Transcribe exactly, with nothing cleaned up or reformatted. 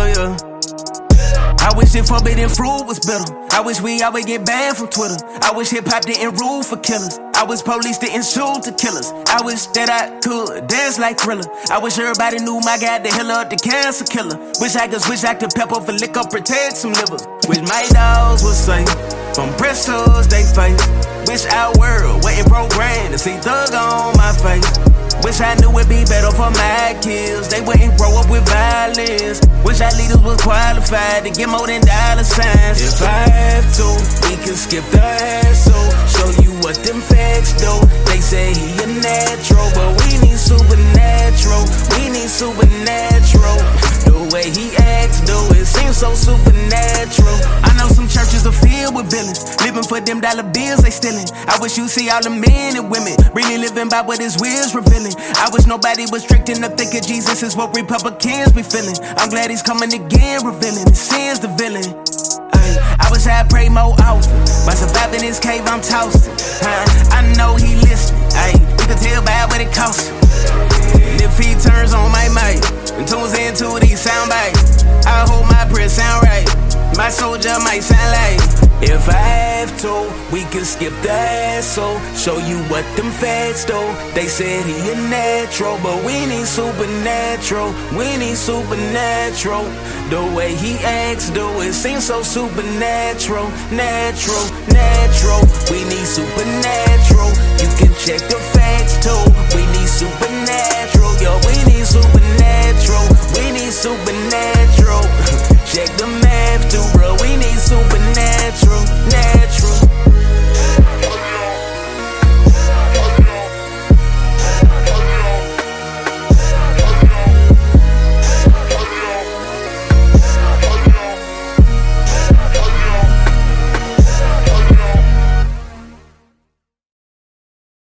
yeah. I wish that forbidden fruit was better. I wish we always get banned from Twitter. I wish hip-hop didn't rule for killers. I wish police didn't shoot the killers. I wish that I could dance like Thriller. I wish everybody knew my guy, the healer, the cancer killer. Wish I could switch out to pepper for liquor, protect some livers. Wish my dogs were safe from bristles they face. Wish our world wasn't programmed to see thug on my face. Wish I knew it'd be better for my kids. They wouldn't grow up with violence. Wish our leaders was qualified to get more than dollar signs. If I have to, we can skip the hassle. Show you what them facts do. They say he a natural, but we need supernatural. We need supernatural. The way he acts, do it seems so supernatural. I know some churches are filled with villains, living for them dollar bills they stealing. I wish you see all the men and women really living by what his will's revealing. I wish nobody was tricked into thinking Jesus is what Republicans be feeling. I'm glad he's coming again, revealing his sins the villain. Ay, I wish I prayed more often. By surviving this cave, I'm tossing. Huh? I know he listening. Ay, you can tell by what it costs. And if he turns on my mic and tunes into these sound bites, I hope my prayer sound right. My soldier might sound like, if I have to, we can skip the hassle. Show you what them facts do. They said he a natural, but we need supernatural. We need supernatural. The way he acts do it seems so supernatural. Natural, natural. We need supernatural. You can check the facts too. We need supernatural. Yo, we need supernatural. We need supernatural.